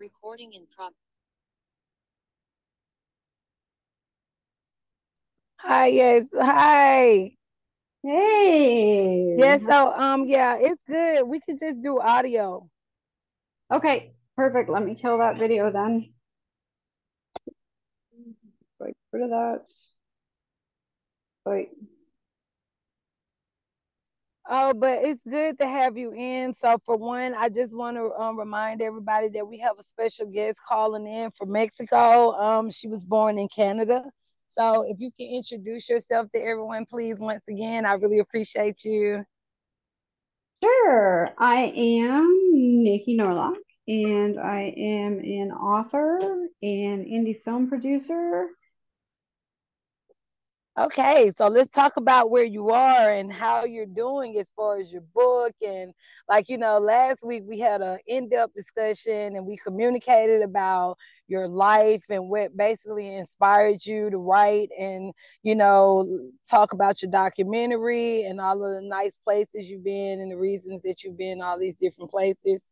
Recording in progress. Hi, yes. Hi. Hey. Yeah, yeah, it's good. We could just do audio. Okay, perfect. Let me kill that video then. Get rid of that. Wait. Oh, but it's good to have you in. So for one, I just want to remind everybody that we have a special guest calling in from Mexico. She was born in Canada. So if you can introduce yourself to everyone, please, once again, I really appreciate you. Sure. I am Nikki Norlock, and I am an author and indie film producer. Okay, so let's talk about where you are and how you're doing as far as your book. And last week we had an in-depth discussion and we communicated about your life and what basically inspired you to write and, talk about your documentary and all of the nice places you've been and the reasons that you've been all these different places.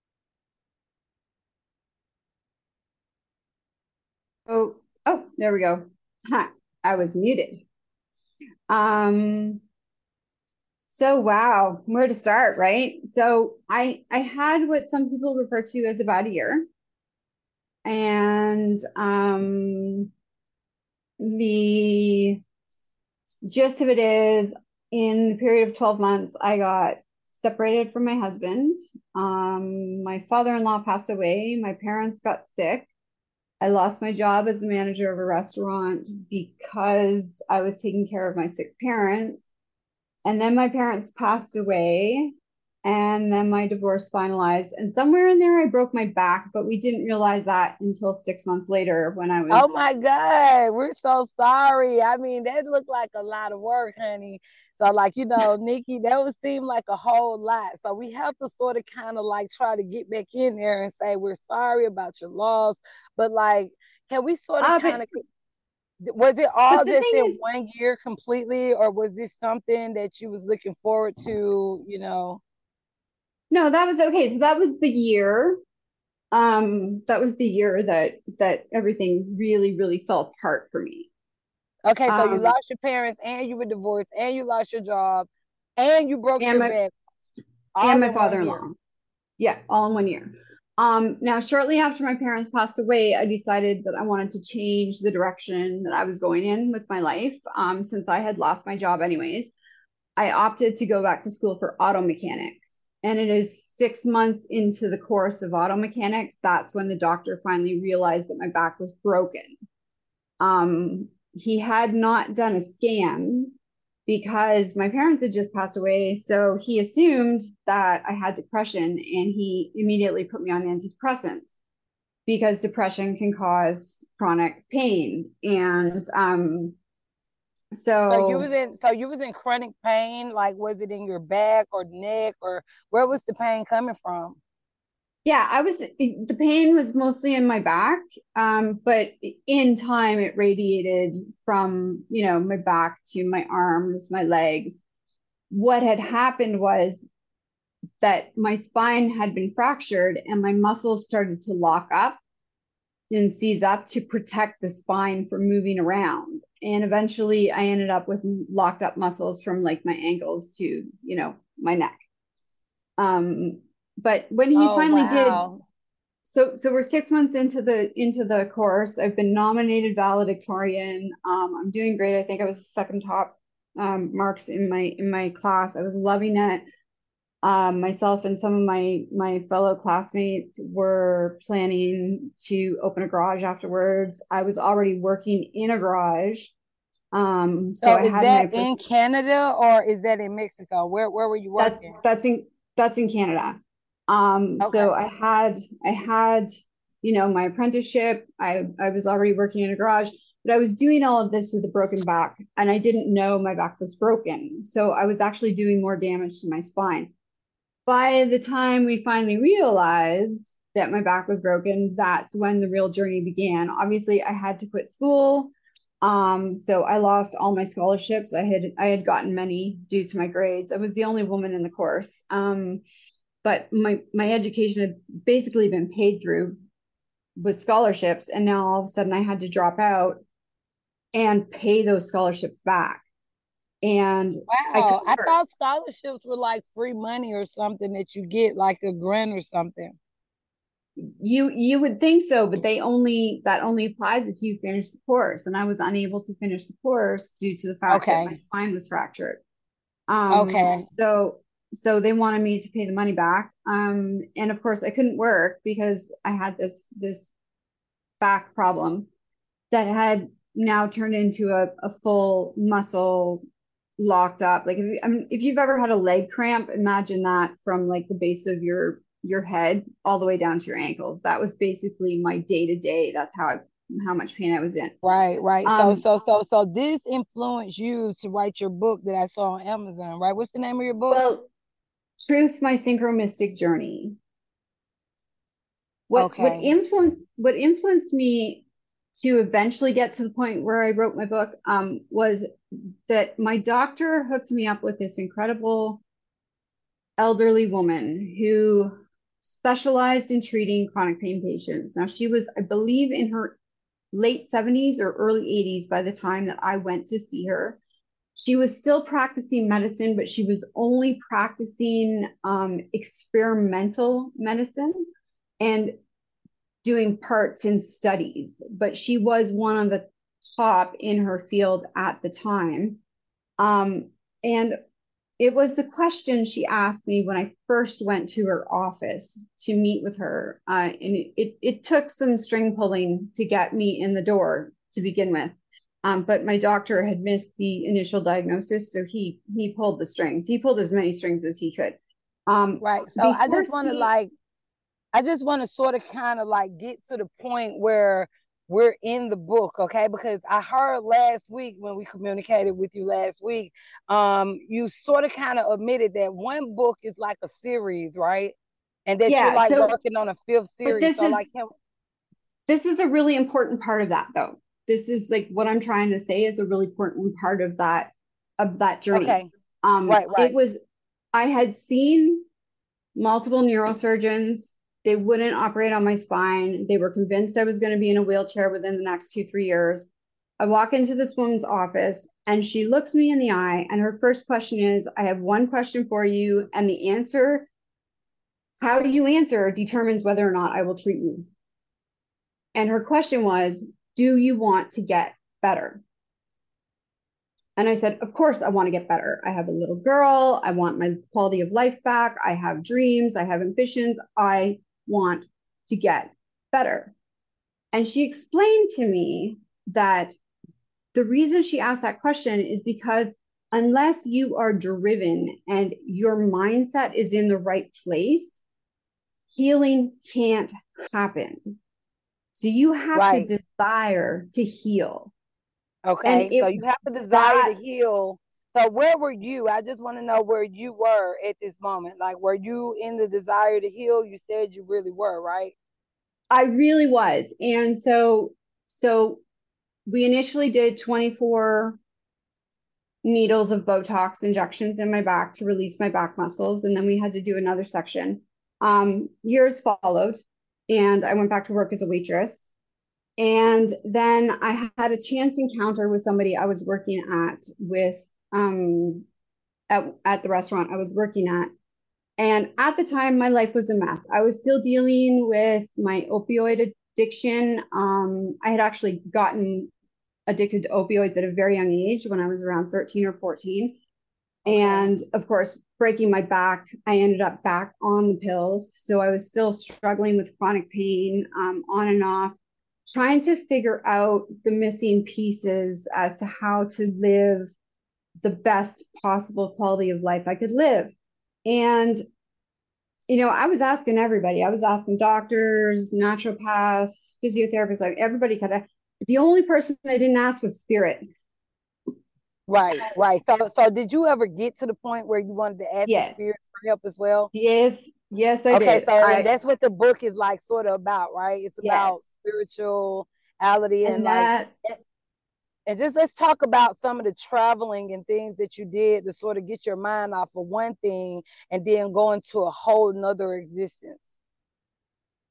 Oh, there we go. Ha, I was muted. Um, so wow, where to start, right? So I had what some people refer to as a bad year. And the gist of it is in the period of 12 months, I got separated from my husband. My father-in-law passed away. My parents got sick. I lost my job as the manager of a restaurant because I was taking care of my sick parents. And then my parents passed away. And then my divorce finalized. And somewhere in there, I broke my back, but we didn't realize that until 6 months later when I Oh was my God, we're so sorry. I mean, that looked like a lot of work, honey. So, Nikki, that would seem like a whole lot. So we have to sort of kind of like try to get back in there and say we're sorry about your loss. But can we sort of uh, kind but of was it but all the just thing in is, 1 year completely, or was this something that you was looking forward to? no, that was okay. So that was the year. That was the year that everything really fell apart for me. Okay, so you Um, lost your parents and you were divorced and you lost your job and you broke and your my back and all my in 1 year. father-in-law. Yeah, all in 1 year. Now shortly after my parents passed away, I decided that I wanted to change the direction that I was going in with my life. Since I had lost my job anyways, I opted to go back to school for auto mechanics. And it is 6 months into the course of auto mechanics. That's when the doctor finally realized that my back was broken. He had not done a scan because my parents had just passed away. So he assumed that I had depression and he immediately put me on antidepressants because depression can cause chronic pain. And So you was so in so you was in chronic pain, like was it in your back or neck or where was the pain coming from? yeah, the pain was mostly in my back, but in time it radiated from, my back to my arms, my legs. What had happened was that my spine had been fractured and my muscles started to lock up and seize up to protect the spine from moving around. And eventually I ended up with locked up muscles from like my ankles to, my neck. Um, but when he Oh finally did, wow. so we're 6 months into the course. I've been nominated valedictorian. I'm doing great. I think I was second top marks in my class. I was loving it. Myself and some of my fellow classmates were planning to open a garage afterwards. I was already working in a garage. So So I is had that my in first Canada or is that in Mexico? Where were you that working? that's in Canada. So Okay. I had my apprenticeship. I was already working in a garage, but I was doing all of this with a broken back, and I didn't know my back was broken. So I was actually doing more damage to my spine. By the time we finally realized that my back was broken, that's when the real journey began. Obviously, I had to quit school. So I lost all my scholarships. I had gotten many due to my grades. I was the only woman in the course. But my education had basically been paid through with scholarships, and now all of a sudden I had to drop out and pay those scholarships back. And I Wow. couldn't I work. thought scholarships were like free money or something that you get, like a grant or something. You would think so, but that only applies if you finish the course. And I was unable to finish the course due to the fact that my Okay. spine was fractured. Okay. So they wanted me to pay the money back. And of course I couldn't work because I had this back problem that had now turned into a full muscle locked up. Like if you've ever had a leg cramp, imagine that from like the base of your head all the way down to your ankles. That was basically my day to day. That's how much pain I was in. Right, right. So, Um, so this influenced you to write your book that I saw on Amazon, right? What's the name of your book? well, Truth, my synchromystic journey. Okay. What influenced me to eventually get to the point where I wrote my book was that my doctor hooked me up with this incredible elderly woman who specialized in treating chronic pain patients. Now she was, I believe, in her late 70s or early 80s by the time that I went to see her. She was still practicing medicine, but she was only practicing experimental medicine and doing parts in studies, but she was one of the top in her field at the time. And it was the question she asked me when I first went to her office to meet with her. And it took some string pulling to get me in the door to begin with. But my doctor had missed the initial diagnosis, so he pulled the strings. He pulled as many strings as he could. Right. So Before seeing, I just want to sort of kind of like get to the point where we're in the book, okay? Because I heard last week when we communicated with you last week, you sort of kind of admitted that one book is like a series, right? And that you're yeah. like So, working on a fifth but series. So like, can, this is a really important part of that, though. This is like what I'm trying to say is a really important part of that journey. okay, right, It right. was I had seen multiple neurosurgeons. They wouldn't operate on my spine. They were convinced I was going to be in a wheelchair within the next 2, 3 years. I walk into this woman's office and she looks me in the eye, and her first question is, I have one question for you, and the answer, how you answer determines whether or not I will treat you. And her question was, do you want to get better? And I said, of course, I want to get better. I have a little girl. I want my quality of life back. I have dreams. I have ambitions. I want to get better. And she explained to me that the reason she asked that question is because unless you are driven and your mindset is in the right place, healing can't happen. So you have to Right. desire to heal. And Okay. So if you have a desire to that heal. So where were you? I just want to know where you were at this moment. Like, were you in the desire to heal? You said you really were, right? I really was. And so we initially did 24 needles of Botox injections in my back to release my back muscles. And then we had to do another section. Years followed, and I went back to work as a waitress. And then I had a chance encounter with somebody I was working at the restaurant I was working at. And at the time, my life was a mess. I was still dealing with my opioid addiction. I had actually gotten addicted to opioids at a very young age when I was around 13 or 14. Okay. And of course, breaking my back, I ended up back on the pills. So I was still struggling with chronic pain, on and off, trying to figure out the missing pieces as to how to live the best possible quality of life I could live. And I was asking everybody. I was asking doctors, naturopaths, physiotherapists, like everybody kind of. The only person I didn't ask was spirit. Right, right. So did you ever get to the point where you wanted to ask the Yes, spirits for help as well? yes, yes, I Okay, did. so and that's what the book is like sort of about, right? It's Yes, about spirituality and and like that and just let's talk about some of the traveling and things that you did to sort of get your mind off of one thing and then go into a whole nother existence.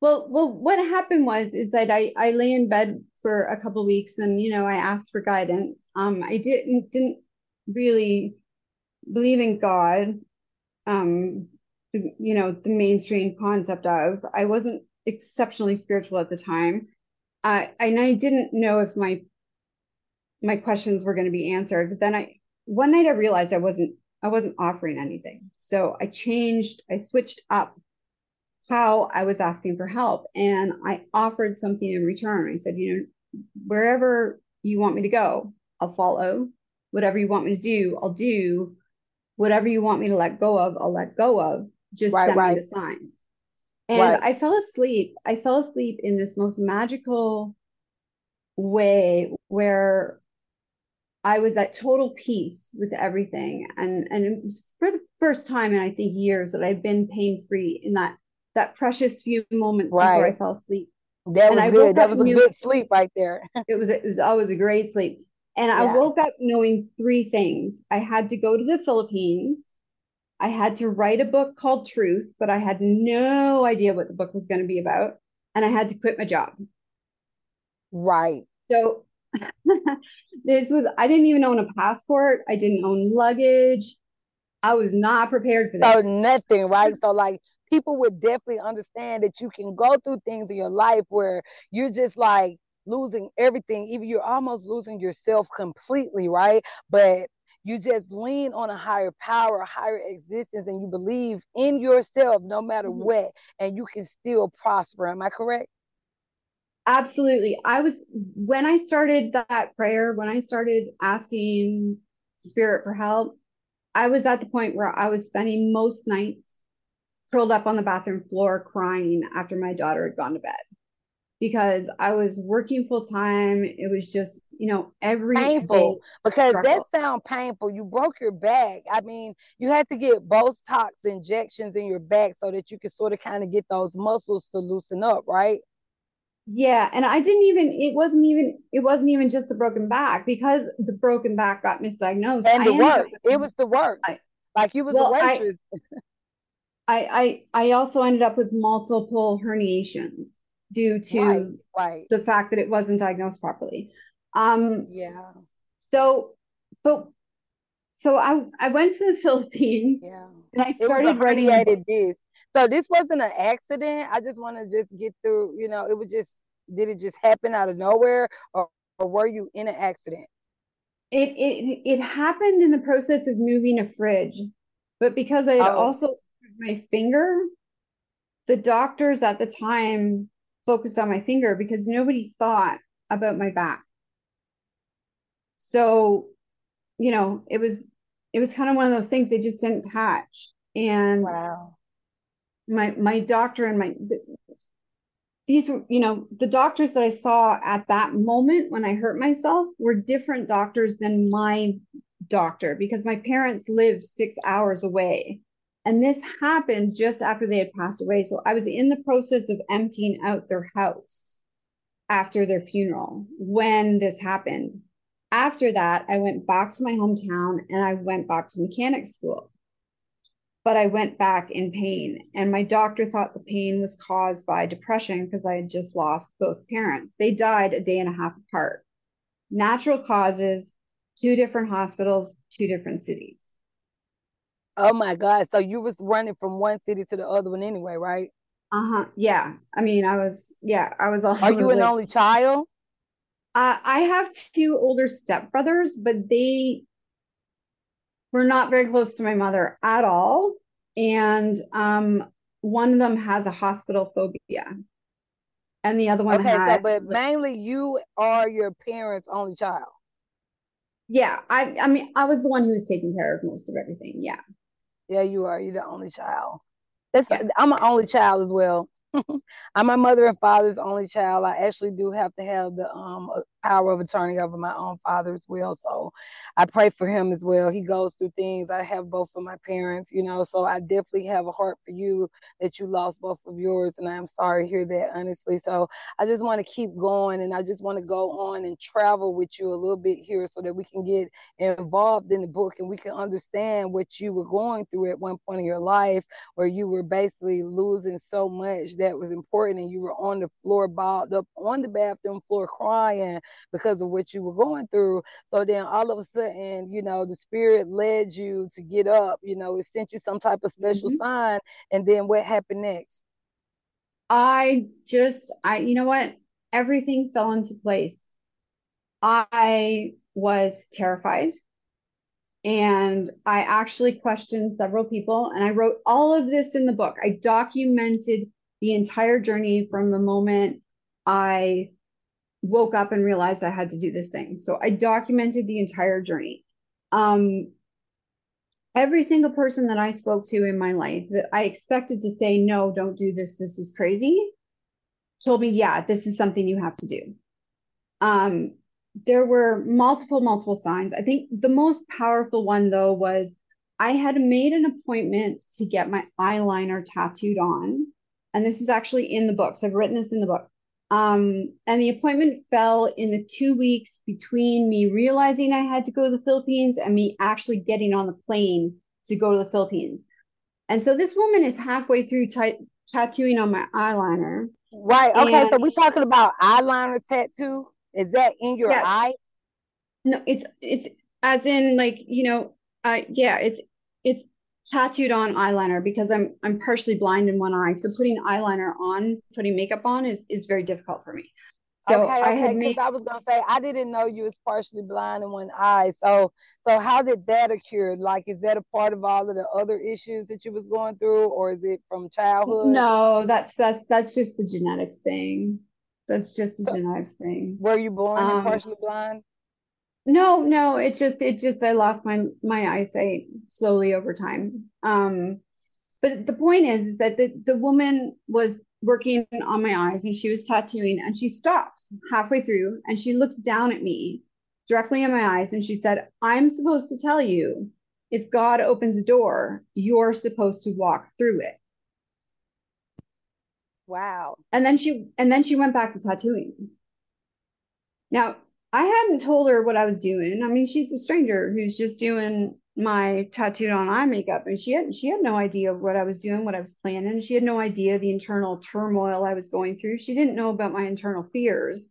Well, what happened is that I lay in bed for a couple of weeks, and I asked for guidance. I didn't really believe in God. Um, the mainstream concept of. I wasn't exceptionally spiritual at the time. And I didn't know if my questions were going to be answered. But then one night I realized I wasn't offering anything. So I switched up how I was asking for help, and I offered something in return. I said, wherever you want me to go, I'll follow. Whatever you want me to do, I'll do. Whatever you want me to let go of, I'll let go of. Just Right, send me right, the signs. And right. I fell asleep. I fell asleep in this most magical way where I was at total peace with everything. And it was for the first time in I think years that I'd been pain free in that precious few moments before I Right. fell asleep. That And was I good. woke That up was a new good sleep right there. it was always a great sleep. And I Yeah. woke up knowing three things. I had to go to the Philippines. I had to write a book called Truth, but I had no idea what the book was going to be about. And I had to quit my job. Right. So I didn't even own a passport. I didn't own luggage. I was not prepared for So this. nothing, right? So like people would definitely understand that you can go through things in your life where you're just like losing everything, even you're almost losing yourself completely, right? But you just lean on a higher power, a higher existence, and you believe in yourself no matter Mhm. what, and you can still prosper. Am I correct? Absolutely. When I started that prayer, when I started asking Spirit for help, I was at the point where I was spending most nights curled up on the bathroom floor crying after my daughter had gone to bed because I was working full time. It was just, every day Painful because that struggle. sounds painful. You broke your back. I mean, you had to get Botox injections in your back so that you could sort of kind of get those muscles to loosen up, right? Yeah, and I didn't even it wasn't even just the broken back because the broken back got misdiagnosed. And I the ended work. up with It was the work. I Like you was a well, I waitress. I also ended up with multiple herniations due Right, to right. the fact that it wasn't diagnosed properly. Um, Yeah, so but so I went to the Philippines yeah. and I It was a started writing the book. herniated disc. So this wasn't an accident. I just want to just get through, it was just, did it just happen out of nowhere or were you in an accident? It happened in the process of moving a fridge, but because I had Oh, also hurt my finger, the doctors at the time focused on my finger because nobody thought about my back. So, it was kind of one of those things they just didn't catch. And wow. my doctor and my these were, the doctors that I saw at that moment when I hurt myself were different doctors than my doctor because my parents lived 6 hours away. And this happened just after they had passed away. So I was in the process of emptying out their house after their funeral when this happened. After that, I went back to my hometown and I went back to mechanic school. But I went back in pain, and my doctor thought the pain was caused by depression because I had just lost both parents. They died a day and a half apart. Natural causes, two different hospitals, two different cities. Oh my God. So you was running from one city to the other one anyway, right? Uh-huh. Yeah. I mean, I was all Are over the you an place. only child? I have two older stepbrothers, but they were not very close to my mother at all. And one of them has a hospital phobia, and the other one Okay, so has, but mainly you are your parents' only child. yeah. I mean, I was the one who was taking care of most of everything. Yeah. Yeah, you are. You're the only child. That's Yeah. I'm an only child as well. I'm my mother and father's only child. I actually do have to have the power of attorney over my own father as well. So I pray for him as well. He goes through things. I have both of my parents, you know, so I definitely have a heart for you that you lost both of yours. And I'm sorry to hear that, honestly. So I just want to keep going, and I just want to go on and travel with you a little bit here so that we can get involved in the book and we can understand what you were going through at one point in your life where you were basically losing so much that was important, and you were on the floor, balled up on the bathroom floor crying because of what you were going through. So then all of a sudden, you know, the spirit led you to get up, you know, it sent you some type of special Mhm. sign. And then what happened next? You know what? Everything fell into place. I was terrified, and I actually questioned several people, and I wrote all of this in the book. I documented the entire journey from the moment I woke up and realized I had to do this thing. So I documented the entire journey. Um, every single person that I spoke to in my life that I expected to say, no, don't do this, this is crazy, told me, yeah, this is something you have to do. Um, there were multiple signs. I think the most powerful one, though, was I had made an appointment to get my eyeliner tattooed on. And this is actually in the book. So I've written this in the book. And the appointment fell in the 2 weeks between me realizing I had to go to the Philippines and me actually getting on the plane to go to the Philippines. And so this woman is halfway through tattooing on my eyeliner. Right. Okay. And So we're talking about eyeliner tattoo. Is that in your yeah, eye? no, it's as in like, yeah, it's tattooed on eyeliner because I'm partially blind in one eye. So putting eyeliner on, putting makeup on is very difficult for me. So Okay, I had okay. Because made I was gonna say I didn't know you was partially blind in one eye. So how did that occur? Like, is that a part of all of the other issues that you was going through, or is it from childhood? no, that's just the genetics thing. That's just the So, genetics thing. were you born and Um, partially blind? no, it just I lost my eyesight slowly over time. But the point is that the woman was working on my eyes and she was tattooing, and she stops halfway through and she looks down at me directly in my eyes and she said, I'm supposed to tell you, if God opens a door, you're supposed to walk through it. Wow. And then she went back to tattooing. Now, I hadn't told her what I was doing. I mean, she's a stranger who's just doing my tattooed on eye makeup, and she had no idea what I was doing, what I was planning. She had no idea the internal turmoil I was going through. She didn't know about my internal fears,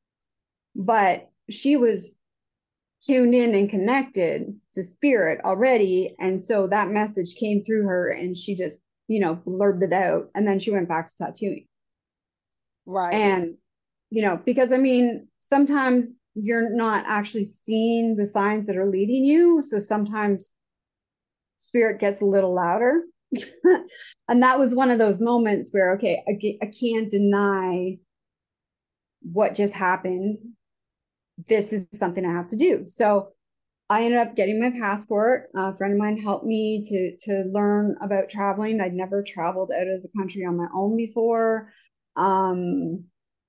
but she was tuned in and connected to spirit already, and so that message came through her, and she just, blurbed it out, and then she went back to tattooing. Right. And, because I mean, sometimes you're not actually seeing the signs that are leading you. So sometimes spirit gets a little louder. And that was one of those moments where, okay, I can't deny what just happened. This is something I have to do. So I ended up getting my passport. A friend of mine helped me to learn about traveling. I'd never traveled out of the country on my own before. Um,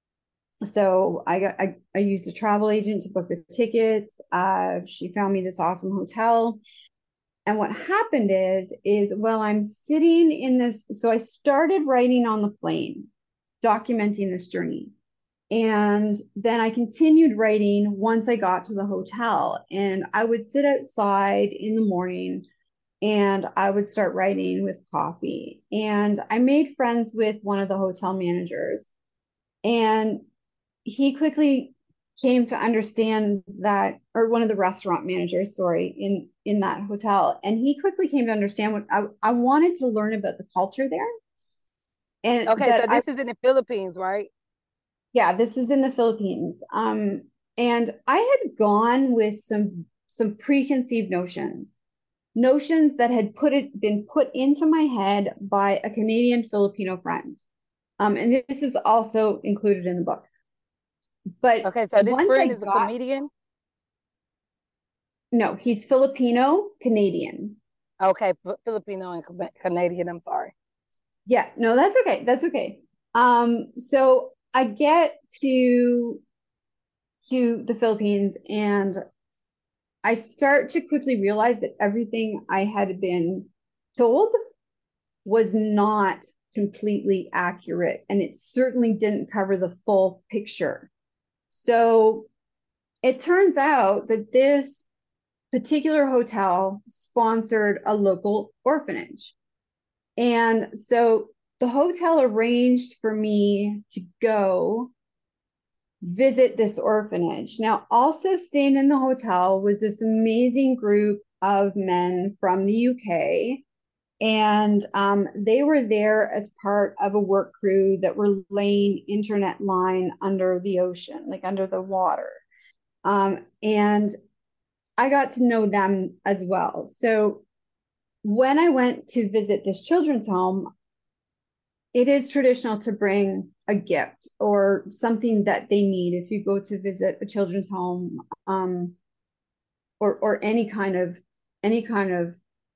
so I used a travel agent to book the tickets. She found me this awesome hotel. And what happened is while I'm sitting in this, so I started writing on the plane, documenting this journey. And then I continued writing once I got to the hotel. And I would sit outside in the morning and I would start writing with coffee. And I made friends with one of the hotel managers. And he quickly came to understand that, or one of the restaurant managers, sorry, in that hotel, and he quickly came to understand what I wanted to learn about the culture there, and Okay, so that I this is in the Philippines, right? yeah, this is in the Philippines. And I had gone with some preconceived notions that had been put into my head by a Canadian Filipino friend. And this is also included in the book. But Okay, so this once friend I is a got comedian. No, he's Filipino Canadian. Okay, Filipino and Canadian. I'm sorry. Yeah, no, that's okay. That's okay. So I get to to the Philippines, and I start to quickly realize that everything I had been told was not completely accurate, and it certainly didn't cover the full picture. So it turns out that this particular hotel sponsored a local orphanage. And so the hotel arranged for me to go visit this orphanage. Now, also staying in the hotel was this amazing group of men from the UK. And they were there as part of a work crew that were laying internet line under the ocean, like under the water. And I got to know them as well. So when I went to visit this children's home, it is traditional to bring a gift or something that they need if you go to visit a children's home, or any kind of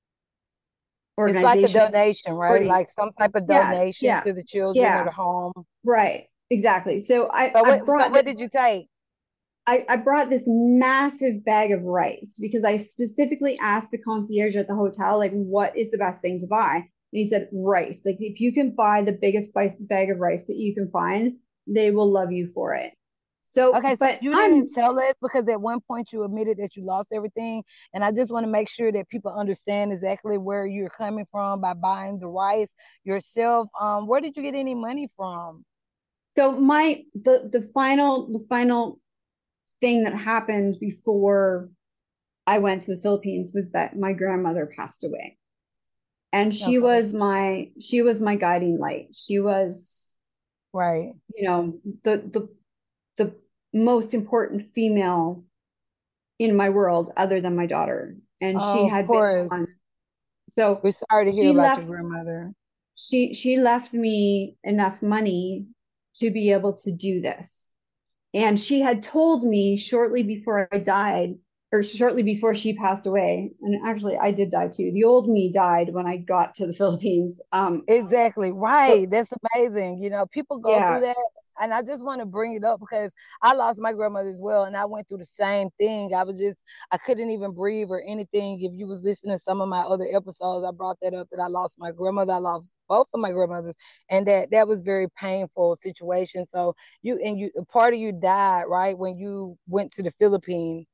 It's like a organization. donation, Or right? Like some type of yeah, donation yeah, to the children or yeah, the home. right, exactly. So So what did you take? I brought this massive bag of rice because I specifically asked the concierge at the hotel, like, what is the best thing to buy? And he said, rice. Like, if you can buy the biggest bag of rice that you can find, they will love you for it. So, Okay, so but you didn't tell us because at one point you admitted that you lost everything. And I just want to make sure that people understand exactly where you're coming from by buying the rice yourself. Where did you get any money from? so the final thing that happened before I went to the Philippines was that my grandmother passed away. And Okay, she was my guiding light. She was, right. you know, the most important female in my world other than my daughter. And she Oh, of had been one. course. So We're sorry to hear she about your left grandmother. she left me enough money to be able to do this. And she had told me shortly before I died, or shortly before she passed away, and actually I did die too. The old me died when I got to the Philippines. Exactly. But Right. That's amazing. People go through yeah, that. And I just want to bring it up because I lost my grandmother as well. And I went through the same thing. I couldn't even breathe or anything. If you was listening to some of my other episodes, I brought that up that I lost my grandmother. I lost both of my grandmothers. And that was very painful situation. So part of you died, right? When you went to the Philippines.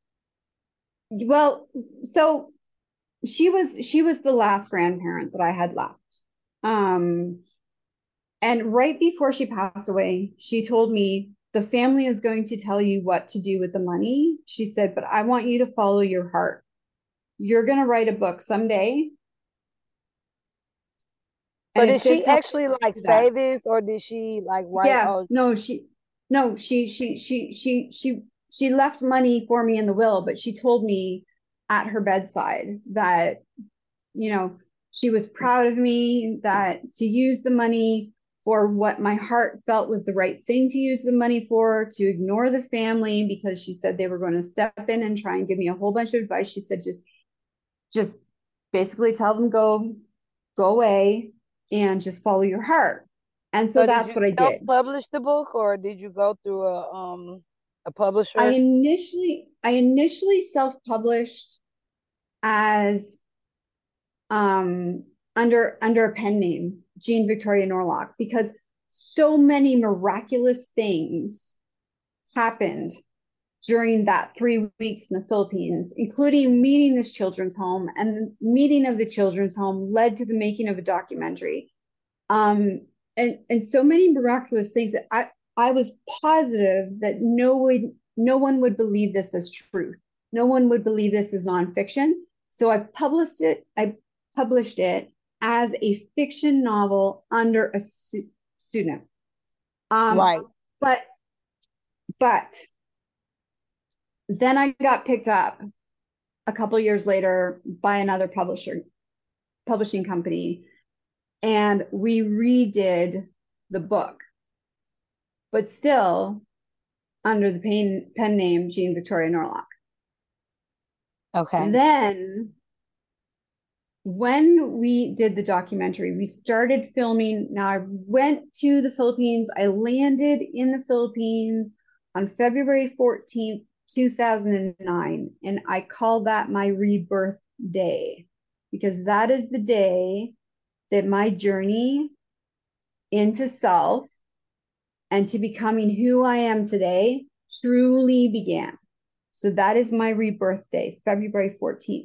well, so she was the last grandparent that I had left. Um, and right before she passed away, she told me the family is going to tell you what to do with the money. She said, but I want you to follow your heart. You're going to write a book someday. So And did if this she helps actually like you do that, say this or did she like write, yeah, oh, no, she left money for me in the will, but she told me at her bedside that, you know, she was proud of me, that to use the money for what my heart felt was the right thing to use the money for, to ignore the family because she said they were going to step in and try and give me a whole bunch of advice. She said, just basically tell them go away and just follow your heart. And so so did that's you what I did. self-publish the book or did you go through a publisher? I initially self-published as under a pen name, Jean Victoria Norlock, because so many miraculous things happened during that 3 weeks in the Philippines, including meeting this children's home, and the meeting of the children's home led to the making of a documentary. And so many miraculous things that I was positive that no one would believe this as truth. No one would believe this as nonfiction. So I published it as a fiction novel under a pseudonym. Um, Right. but but then I got picked up a couple years later by another publishing company, and we redid the book, but still under the pen name Jean Victoria Norlock. Okay. Then when we did the documentary, we started filming. Now I went to the Philippines. I landed in the Philippines on February 14th, 2009. And I call that my rebirth day because that is the day that my journey into self and to becoming who I am today truly began. So that is my rebirth day, February 14th.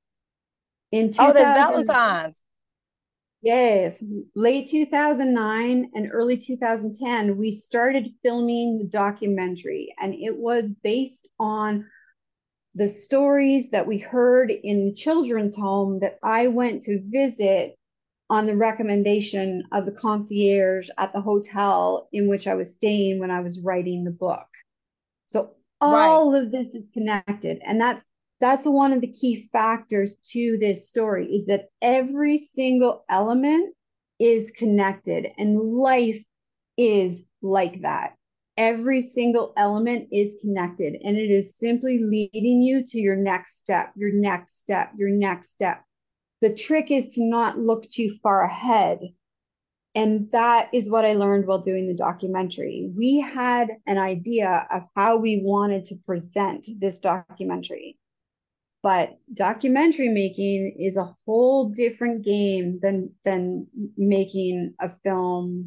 In Oh, that's 2000, Valentine's. yes, late 2009 and early 2010, we started filming the documentary, and it was based on the stories that we heard in the children's home that I went to visit on the recommendation of the concierge at the hotel in which I was staying when I was writing the book. So Right. all of this is connected, and that's one of the key factors to this story is that every single element is connected, and life is like that. Every single element is connected, and it is simply leading you to your next step, your next step, your next step. The trick is to not look too far ahead. And that is what I learned while doing the documentary. We had an idea of how we wanted to present this documentary, but documentary making is a whole different game than making a film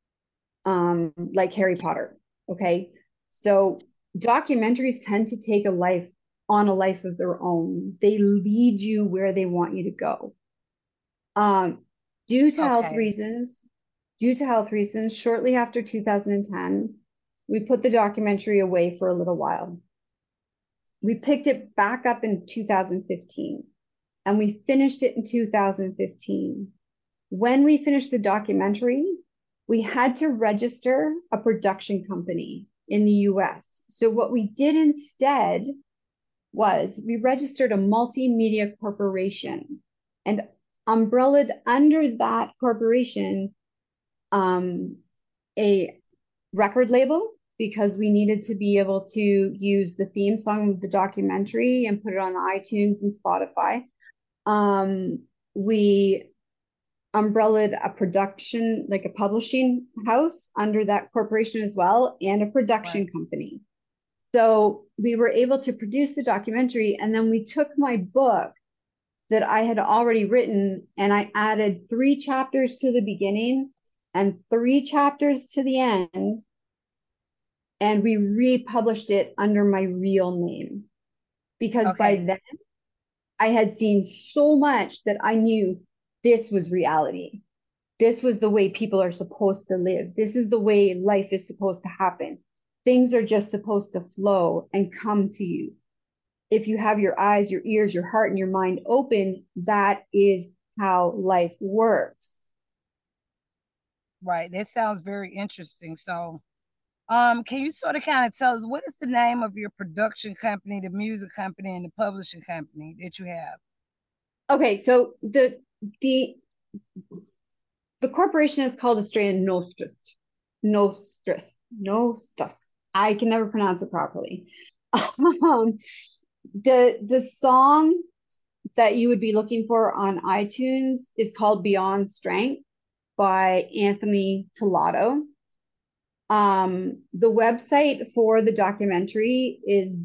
like Harry Potter. Okay. So documentaries tend to take a life on a life of their own. They lead you where they want you to go. Um, due to health Okay. reasons, due to health reasons, shortly after 2010, we put the documentary away for a little while. We picked it back up in 2015 and we finished it in 2015. When we finished the documentary, we had to register a production company in the US. So what we did instead was we registered a multimedia corporation, and umbrellaed under that corporation a record label because we needed to be able to use the theme song of the documentary and put it on iTunes and Spotify. We umbrellaed a production, like a publishing house under that corporation as well, and a production Right. company. So we were able to produce the documentary, and then we took my book that I had already written and I added 3 chapters to the beginning and 3 chapters to the end, and we republished it under my real name because by Okay. then I had seen so much that I knew this was reality. This was the way people are supposed to live. This is the way life is supposed to happen. Things are just supposed to flow and come to you. If you have your eyes, your ears, your heart, and your mind open, that is how life works. Right. That sounds very interesting. So, can you sort of kind of tell us what is the name of your production company, the music company, and the publishing company that you have? Okay, so the the corporation is called Estrella Nostras. Nostras. I can never pronounce it properly. um, the song that you would be looking for on iTunes is called Beyond Strength by Anthony Tolato. The website for the documentary is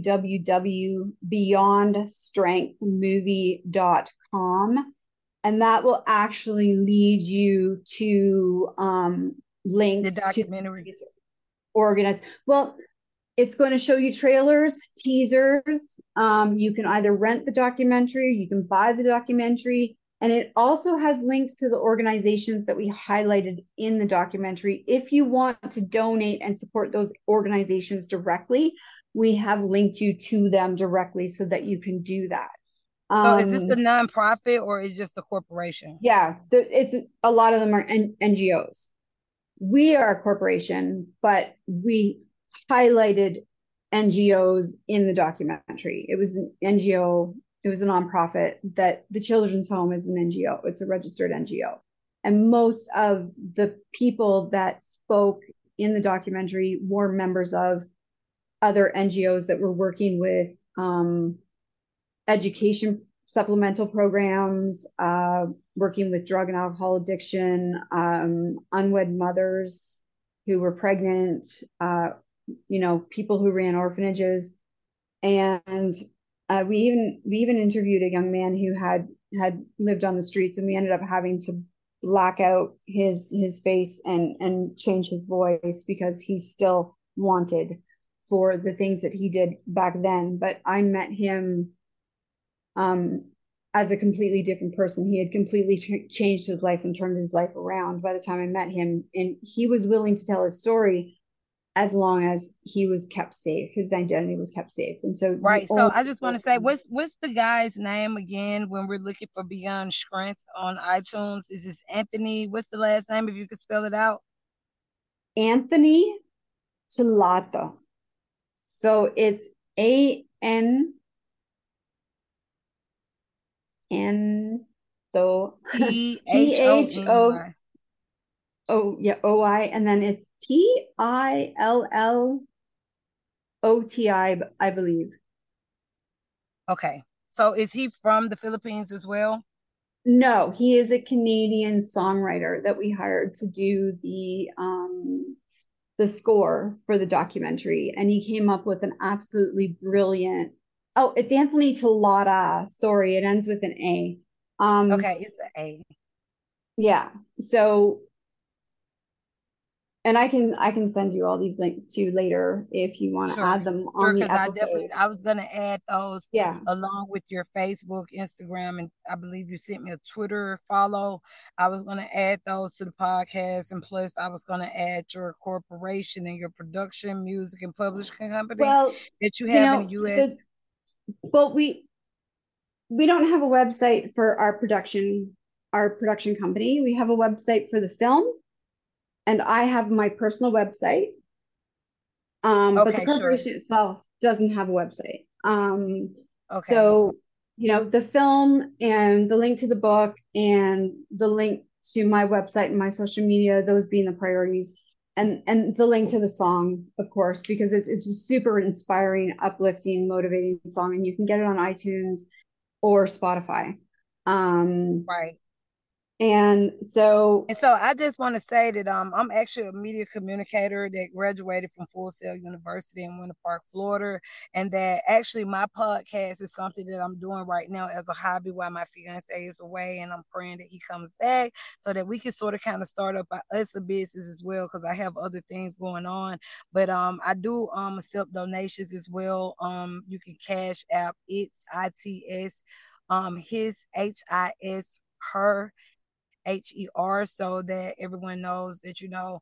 www.beyondstrengthmovie.com, and that will actually lead you to The links to documentary. these organized. Well, it's going to show you trailers, teasers. You can either rent the documentary, you can buy the documentary, and it also has links to the organizations that we highlighted in the documentary. If you want to donate and support those organizations directly, we have linked you to them directly so that you can do that. So, is this a Um, nonprofit or is just a corporation? yeah, it's a lot of them are NGOs. We are a corporation, but we highlighted NGOs in the documentary. It was an NGO, it was a nonprofit that the Children's Home is an NGO. It's a registered NGO. And most of the people that spoke in the documentary were members of other NGOs that were working with education supplemental programs, working with drug and alcohol addiction, unwed mothers who were pregnant, people who ran orphanages. And we even interviewed a young man who had lived on the streets, and we ended up having to black out his face and change his voice because he still wanted for the things that he did back then. But I met him um, as a completely different person. He had completely changed his life and turned his life around by the time I met him, and he was willing to tell his story as long as he was kept safe, his identity was kept safe. And so the Right. So only I just want to say, person, what's the guy's name again when we're looking for Beyond Strength on iTunes? Is this Anthony? What's the last name if you could spell it out? Anthony Chilato. So it's so T T H O H N O Y. O yeah OI, and then it's TILLOTI, I believe. Okay. So is he from the Philippines as well? No, he is a Canadian songwriter that we hired to do the score for the documentary, and he came up with an absolutely brilliant. Oh, it's Anthony Tallada. Sorry, it ends with an A. Um, Okay, it's an A. yeah. So, and I can send you all these links to later if you want to Sure. add them Sure, on the because episode. I was gonna add those Yeah. along with your Facebook, Instagram, and I believe you sent me a Twitter follow. I was gonna add those to the podcast, and plus I was gonna add your corporation and your production, music, and publishing company Well, that you you have in the know, US. well, we don't have a website for our production company. We have a website for the film, and I have my personal website. But the Okay, sure. corporation itself doesn't have a website. Okay. So, the film and the link to the book and the link to my website and my social media, those being the priorities, and the link to the song, of course, because it's a super inspiring, uplifting, motivating song, and you can get it on iTunes or Spotify. Um, Right. and so, And so I just want to say that I'm actually a media communicator that graduated from Full Sail University in Winter Park, Florida, and that actually my podcast is something that I'm doing right now as a hobby while my fiance is away, and I'm praying that he comes back so that we can sort of kind of start up us a business as well because I have other things going on. But I do accept donations as well. You can cash app it's his HIS her HER so that everyone knows that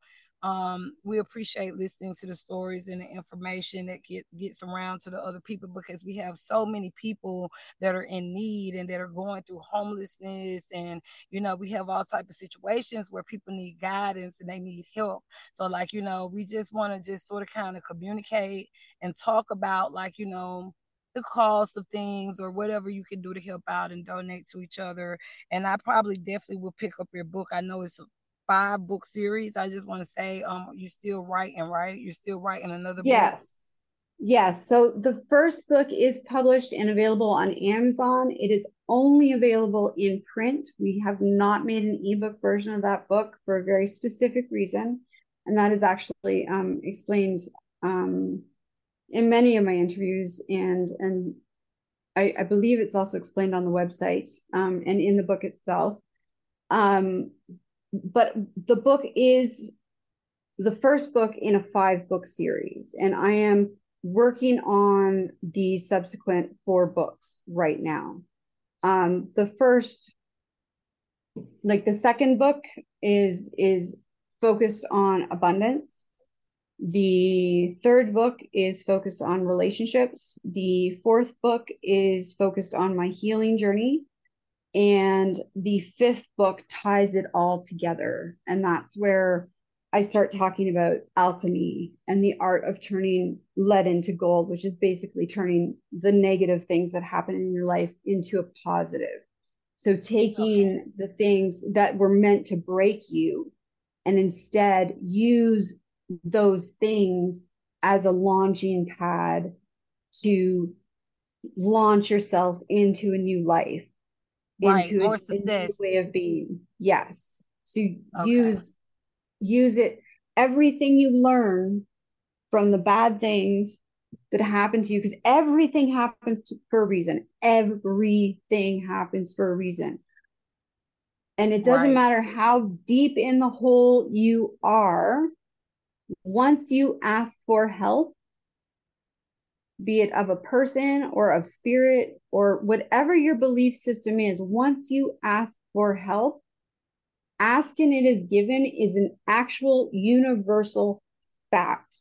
we appreciate listening to the stories and the information that gets around to the other people because we have so many people that are in need and that are going through homelessness and we have all type of situations where people need guidance and they need help. So we just want to just sort of kind of communicate and talk about the cost of things or whatever you can do to help out and donate to each other. And I probably definitely will pick up your book. I know it's a 5 book series. I just want to say, you're still writing, right? You're still writing another book. yes. Yes. So the first book is published and available on Amazon. It is only available in print. We have not made an ebook version of that book for a very specific reason. And that is actually explained in many of my interviews. And I believe it's also explained on the website and in the book itself. But the book is the first book in a 5 book series, and I am working on the subsequent 4 books right now. The first, like the second book, is focused on abundance. The third book is focused on relationships. The fourth book is focused on my healing journey. And the fifth book ties it all together. And that's where I start talking about alchemy and the art of turning lead into gold, which is basically turning the negative things that happen in your life into a positive. So Okay. taking the things that were meant to break you and instead use those things as a launching pad to launch yourself into a new life, Right. into More a new success. way of being. Yes. So Okay. use it. Everything you learn from the bad things that happen to you, because everything happens for a reason. Everything happens for a reason. And it doesn't Right. matter how deep in the hole you are, once you ask for help, be it of a person or of spirit or whatever your belief system is, once you ask for help, ask and it is given is an actual universal fact.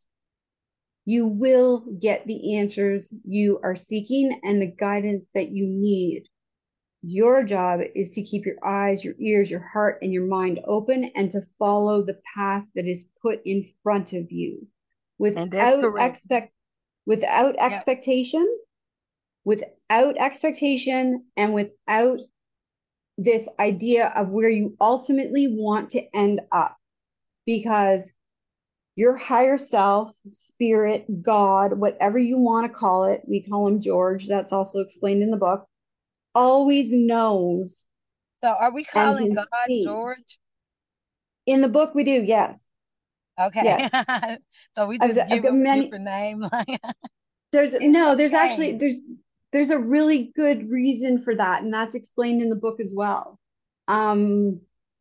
You will get the answers you are seeking and the guidance that you need. Your job is to keep your eyes, your ears, your heart, and your mind open and to follow the path that is put in front of you And that's without correct. without Yep. expectation, without expectation, and without this idea of where you ultimately want to end up. Because your higher self, spirit, God, whatever you want to call it, we call him George, that's also explained in the book, always knows So are we and calling can God see. George? In the book, we do, yes, Okay. yes. So we I've, just I've give got him a many. different name. Like There's it's no, there's actually okay. there's a really good reason for that, and that's explained in the book as well. Um,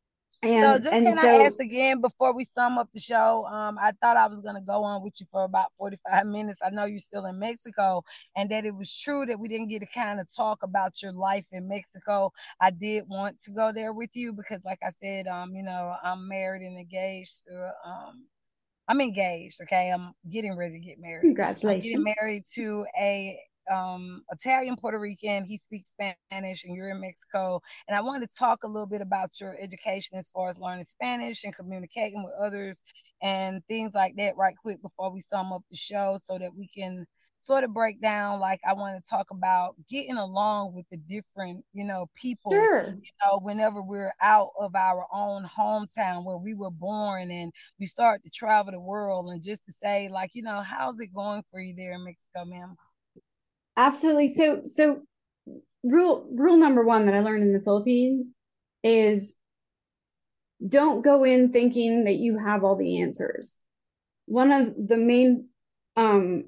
So and just and can I ask so again before we sum up the show? I thought I was gonna go on with you for about 45 minutes. I know you're still in Mexico, and that it was true that we didn't get to kind of talk about your life in Mexico. I did want to go there with you because, like I said, I'm married and engaged to I'm engaged, okay? I'm getting ready to get married. I'm getting congratulations. married to a Italian Puerto Rican. He speaks Spanish and you're in Mexico. And I want to talk a little bit about your education as far as learning Spanish and communicating with others and things like that right quick before we sum up the show so that we can sort of break down, like I want to talk about getting along with the different, people, Sure. whenever we're out of our own hometown where we were born and we start to travel the world, and just to say, like, how's it going for you there in Mexico, ma'am? Absolutely. So rule number one that I learned in the Philippines is don't go in thinking that you have all the answers. One of the main um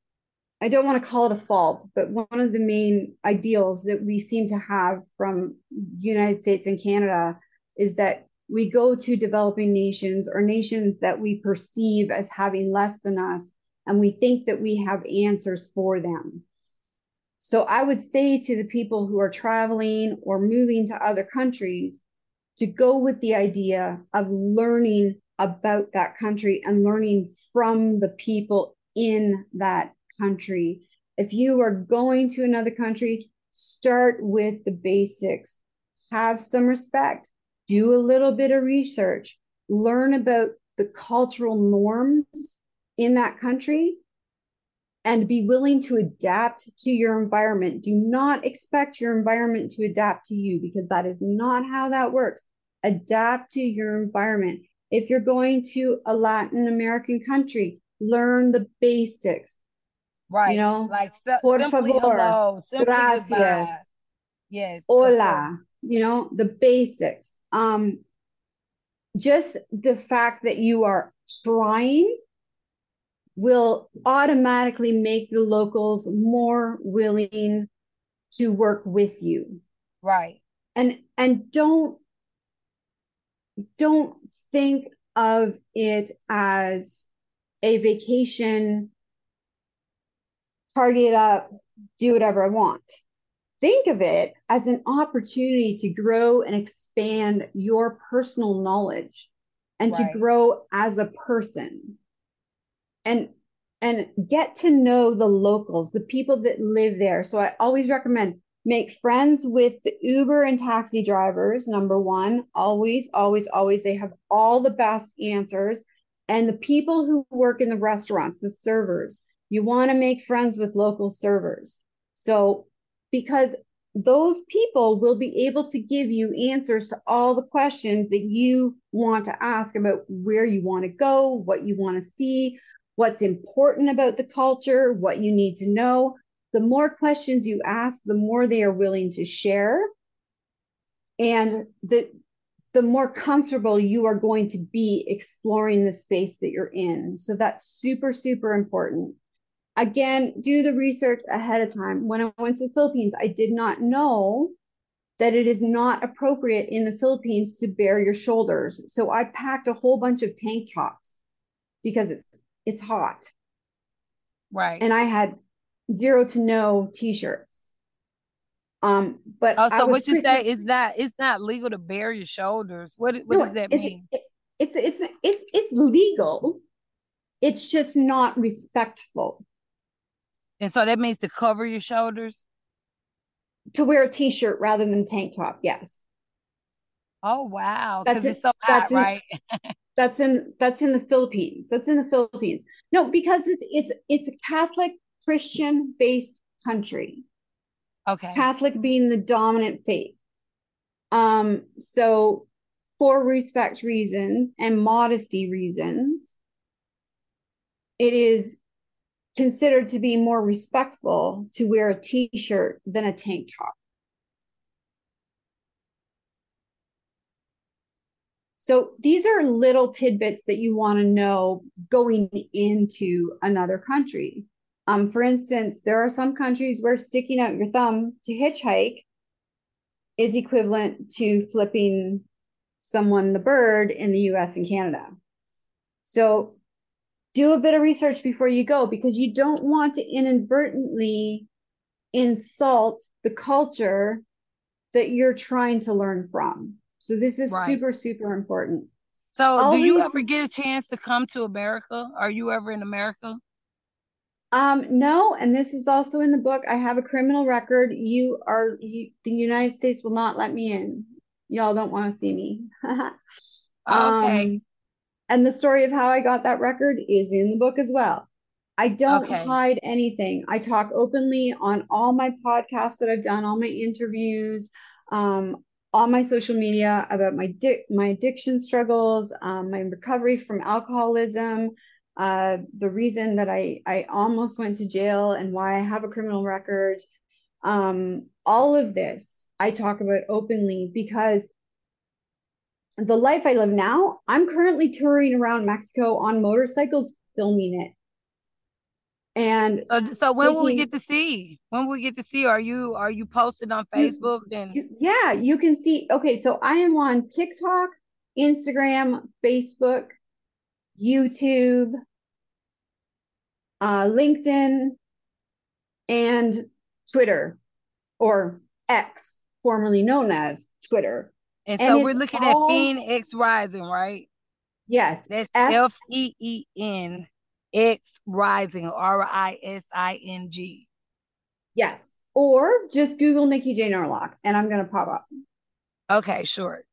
I don't want to call it a fault, but one of the main ideals that we seem to have from United States and Canada is that we go to developing nations or nations that we perceive as having less than us, and we think that we have answers for them. So I would say to the people who are traveling or moving to other countries to go with the idea of learning about that country and learning from the people in that country. If you are going to another country, start with the basics. Have some respect. Do a little bit of research. Learn about the cultural norms in that country and be willing to adapt to your environment. Do not expect your environment to adapt to you because that is not how that works. Adapt to your environment. If you're going to a Latin American country, learn the basics. You Right. know, Like por simply favor, hello, simply goodbye. gracias, Yes, of course. hola, the basics. Just the fact that you are trying will automatically make the locals more willing to work with you. Right. And don't think of it as a vacation, party it up, do whatever I want. Think of it as an opportunity to grow and expand your personal knowledge and to Right. grow as a person. And and get to know the locals, the people that live there. So I always recommend make friends with the Uber and taxi drivers. Number one, always, always, always, they have all the best answers. And the people who work in the restaurants, the servers, you want to make friends with local servers. So, because those people will be able to give you answers to all the questions that you want to ask about where you want to go, what you want to see, what's important about the culture, what you need to know. The more questions you ask, the more they are willing to share. And the more comfortable you are going to be exploring the space that you're in. So that's super, super important. Again, do the research ahead of time. When I went to the Philippines, I did not know that it is not appropriate in the Philippines to bare your shoulders. So I packed a whole bunch of tank tops because it's hot. Right. And I had zero to no t-shirts. But Oh, I so was what you say quickly, it's not legal to bare your shoulders. What no, does that mean? it's legal. It's just not respectful And so that means to cover your shoulders. to wear a t-shirt rather than tank top. Yes. Oh wow, That's because it's it. so hot, right? That's in the Philippines. That's in the Philippines. No, because it's a Catholic Christian based country. Okay. Catholic being the dominant faith. So for respect reasons and modesty reasons, it is considered to be more respectful to wear a t-shirt than a tank top. So these are little tidbits that you want to know going into another country. For instance, there are some countries where sticking out your thumb to hitchhike is equivalent to flipping someone the bird in the US and Canada. So do a bit of research before you go because you don't want to inadvertently insult the culture that you're trying to learn from. So this is Right. super, super important. So do All you ever these get a chance to come to America? Are you ever in America? No, and this is also in the book. I have a criminal record. The United States will not let me in. Y'all don't want to see me. Okay. um, and the story of how I got that record is in the book as well. I don't Okay. hide anything. I talk openly on all my podcasts that I've done, all my interviews, on my social media about my addiction struggles, my recovery from alcoholism, the reason that I almost went to jail and why I have a criminal record. All of this I talk about openly because the life I live now, I'm currently touring around Mexico on motorcycles, filming it and So when will we taking. get to see? When will we get to see? Are you posted on You, Facebook? Then yeah, you can see. Okay, so I am on TikTok, Instagram, Facebook, YouTube, LinkedIn, and Twitter, or X, formerly known as Twitter. and And so we're it's looking at all, Phoenix Rising, right? yes, That's F, FEEN X Rising, RISING. yes. Or just Google Nikki J. Norlock and I'm going to pop up. Okay, sure.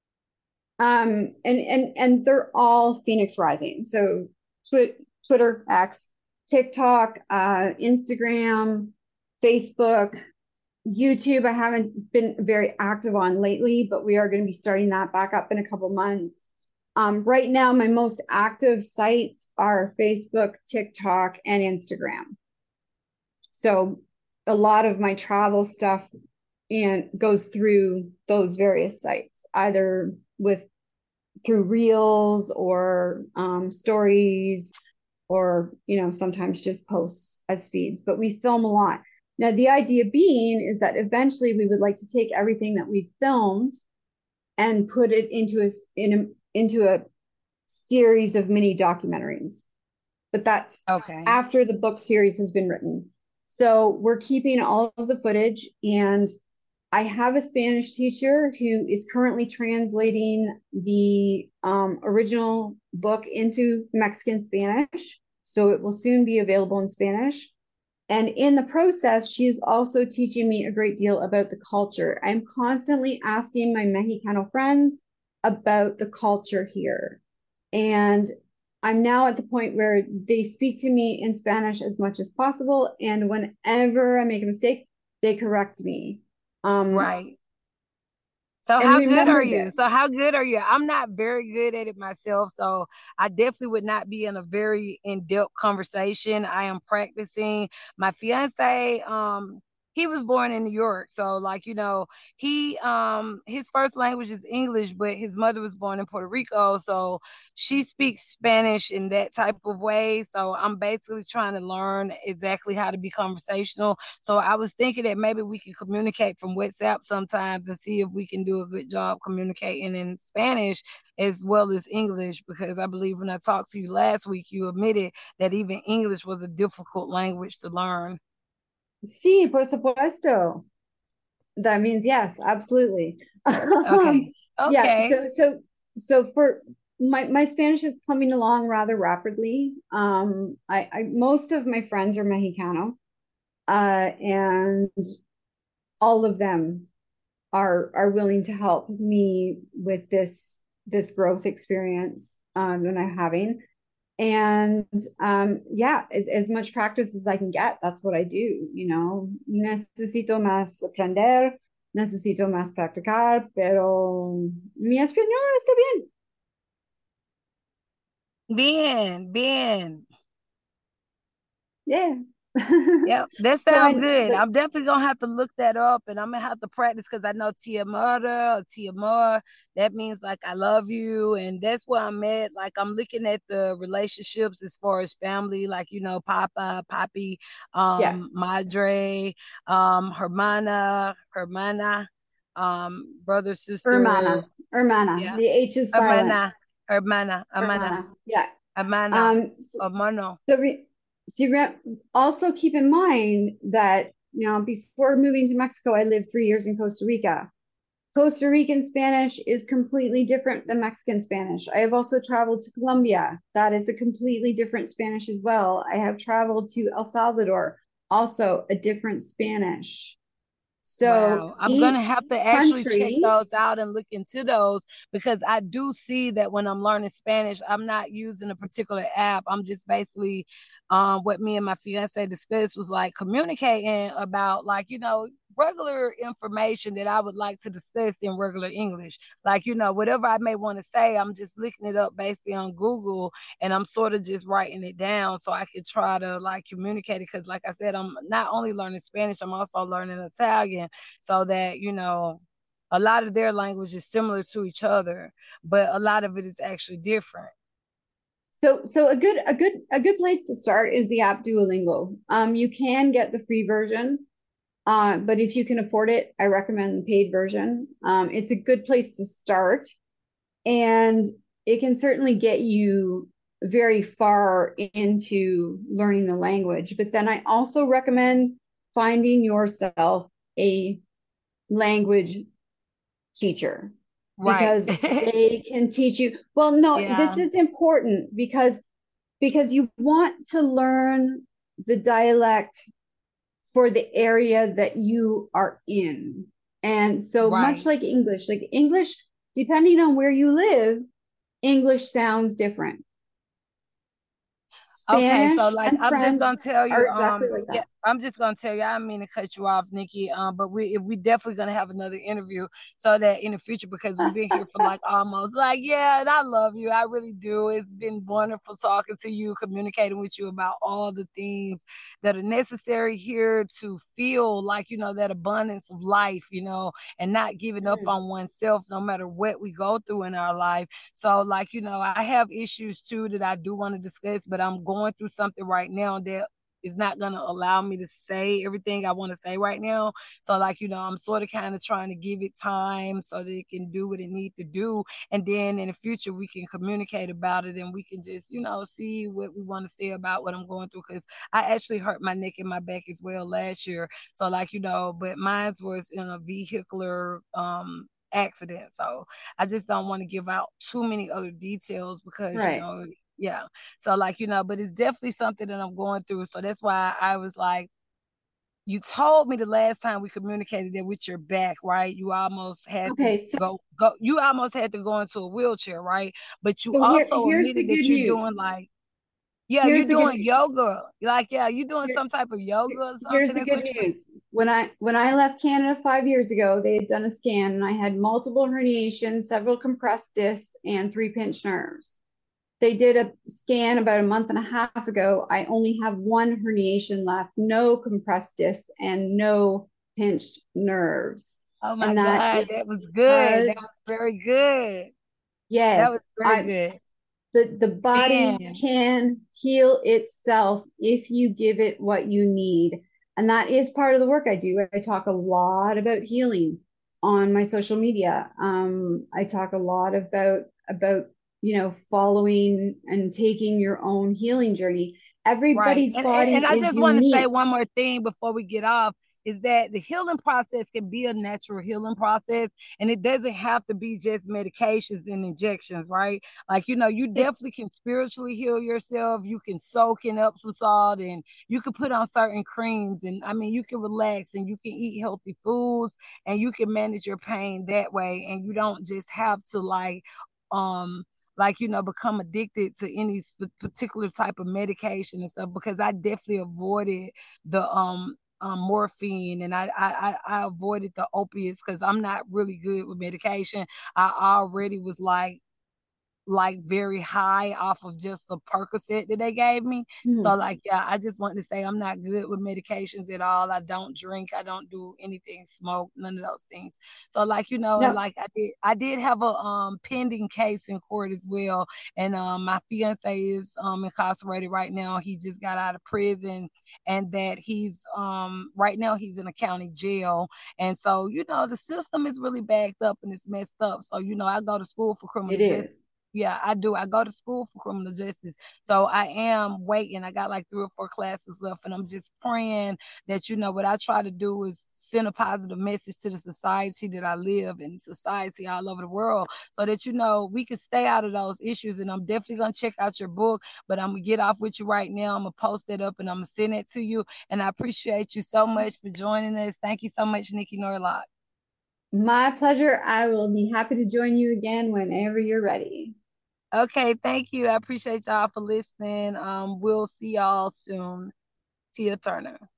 And they're all Phoenix Rising. So Twitter, X, TikTok, Instagram, Facebook, YouTube. I haven't been very active on lately, but we are going to be starting that back up in a couple months. Right now, my most active sites are Facebook, TikTok, and Instagram. So a lot of my travel stuff and goes through those various sites, either with through reels or stories or sometimes just posts as feeds, but we film a lot. Now the idea being is that eventually we would like to take everything that we've filmed and put it into a series of mini documentaries, but that's Okay. after the book series has been written. So we're keeping all of the footage, and I have a Spanish teacher who is currently translating the original book into Mexican Spanish. So it will soon be available in Spanish. And in the process, she is also teaching me a great deal about the culture. I'm constantly asking my Mexicano friends about the culture here. And I'm now at the point where they speak to me in Spanish as much as possible. And whenever I make a mistake, they correct me. Um, Right. So and how good are remember you? this. So how good are you? I'm not very good at it myself, so I definitely would not be in a very in-depth conversation. I am practicing. My fiance, he was born in New York. So like, you know, he his first language is English, but his mother was born in Puerto Rico. So she speaks Spanish in that type of way. So I'm basically trying to learn exactly how to be conversational. So I was thinking that maybe we can communicate from WhatsApp sometimes and see if we can do a good job communicating in Spanish as well as English, because I believe when I talked to you last week, you admitted that even English was a difficult language to learn. Sí, por supuesto. That means yes, absolutely. Okay. Yeah, Okay. so for my Spanish is coming along rather rapidly. I most of my friends are Mexicano, and all of them are willing to help me with this growth experience that I'm having. And yeah, as much practice as I can get, that's what I do. You know, necesito más aprender, necesito más practicar, pero mi español está bien. Bien, bien. Yeah. Yep, that So sounds I good. like, I'm definitely gonna have to look that up, and I'm gonna have to practice because I know Tia Murder or Tia More. That means like I love you, and that's where I'm at. Like I'm looking at the relationships as far as family, like you know, Papa, Papi, yeah, Madre, Hermana, brother, sister, hermana. yeah, The H is silent. Hermana, Amana, Hermana. Yeah. Amana, Um, so, Hermano. so see, also keep in mind that before moving to Mexico, I lived 3 years in Costa Rica. Costa Rican Spanish is completely different than Mexican Spanish. I have also traveled to Colombia. That is a completely different Spanish as well. I have traveled to El Salvador, also a different Spanish. So Wow. I'm going to each have to actually check country, those out and look into those, because I do see that when I'm learning Spanish, I'm not using a particular app. I'm just basically what me and my fiance discussed was like communicating about, like, you know, regular information that I would like to discuss in regular English. Like, you know, whatever I may want to say, I'm just looking it up basically on Google, and I'm sort of just writing it down so I could try to like communicate it. Cause like I said, I'm not only learning Spanish, I'm also learning Italian, so that, you know, a lot of their language is similar to each other, but a lot of it is actually different. so a good place to start is the app Duolingo. You can get the free version. But if you can afford it, I recommend the paid version. It's a good place to start, and it can certainly get you very far into learning the language. But then I also recommend finding yourself a language teacher, Right. because they can teach you. Well, no, this Yeah. is important because you want to learn the dialect for the area that you are in. And so much Right. like English, depending on where you live, English sounds different. Okay, so Spanish like and I'm just French gonna tell are you, exactly like yeah, that. I'm just gonna tell you, I don't mean to cut you off, Nikki, but we definitely gonna have another interview so that in the future, because we've been here for like almost like, yeah, and I love you, I really do. It's been wonderful talking to you, communicating with you about all the things that are necessary here to feel like, you know, that abundance of life, you know, and not giving up on oneself no matter what we go through in our life. So, like, you know, I have issues too that I do want to discuss, but I'm going through something right now that is not going to allow me to say everything I want to say right now. So, like, you know, I'm sort of kind of trying to give it time so that it can do what it needs to do. And then in the future, we can communicate about it and we can just, you know, see what we want to say about what I'm going through. Because I actually hurt my neck and my back as well last year. So, like, you know, but mine was in a vehicular accident. So I just don't want to give out too many other details because, you Right. know, yeah. So, like, you know, but it's definitely something that I'm going through. So that's why I was like, you told me the last time we communicated that with your back, right? You almost had to Okay, so you almost had to go into a wheelchair, right? But you so also here's the admitted that good you're news. doing like, yeah, you're Here's the good doing news. yoga. Like, yeah, you're doing Here, some type of yoga or here's something. the That's good what you news. When I left Canada 5 years ago, they had done a scan and I had multiple herniations, several compressed discs, and three pinched nerves. They did a scan about a month and a half ago. I only have one herniation left, no compressed discs and no pinched nerves. Oh my And that is God, that was good. That because, was very good. That yes, was very I good. the body Man, can heal itself if you give it what you need. And that is part of the work I do. I talk a lot about healing on my social media. I talk a lot about following and taking your own healing journey. right. Everybody's And body I is just want to say unique. one more thing before we get off is that the healing process can be a natural healing process, and it doesn't have to be just medications and injections, right? Like, you It, definitely can spiritually heal yourself. You can soak in Epsom salt, and you can put on certain creams, and I mean, you can relax and you can eat healthy foods, and you can manage your pain that way. And you don't just have to um, become addicted to any particular type of medication and stuff, because I definitely avoided the morphine, and I avoided the opiates because I'm not really good with medication. I already was like very high off of just the Percocet that they gave me. So Mhm. like, yeah, I just want to say I'm not good with medications at all. I don't drink, I don't do anything, smoke, none of those things. So like, and No, like I did have a pending case in court as well. And my fiance is incarcerated right now. He just got out of prison, and that he's right now he's in a county jail. And so, the system is really backed up and it's messed up. So, I go to school for it criminal justice. is. Yeah, I do. I go to school for criminal justice. So I am waiting. I got like 3 or 4 classes left, and I'm just praying that, what I try to do is send a positive message to the society that I live in, society all over the world, so that, we can stay out of those issues. And I'm definitely going to check out your book, but I'm going to get off with you right now. I'm going to post it up and I'm going to send it to you. And I appreciate you so much for joining us. Thank you so much, Nikki Norlock. My pleasure. I will be happy to join you again whenever you're ready. Okay, thank you. I appreciate y'all for listening. We'll see y'all soon. Tia Turner.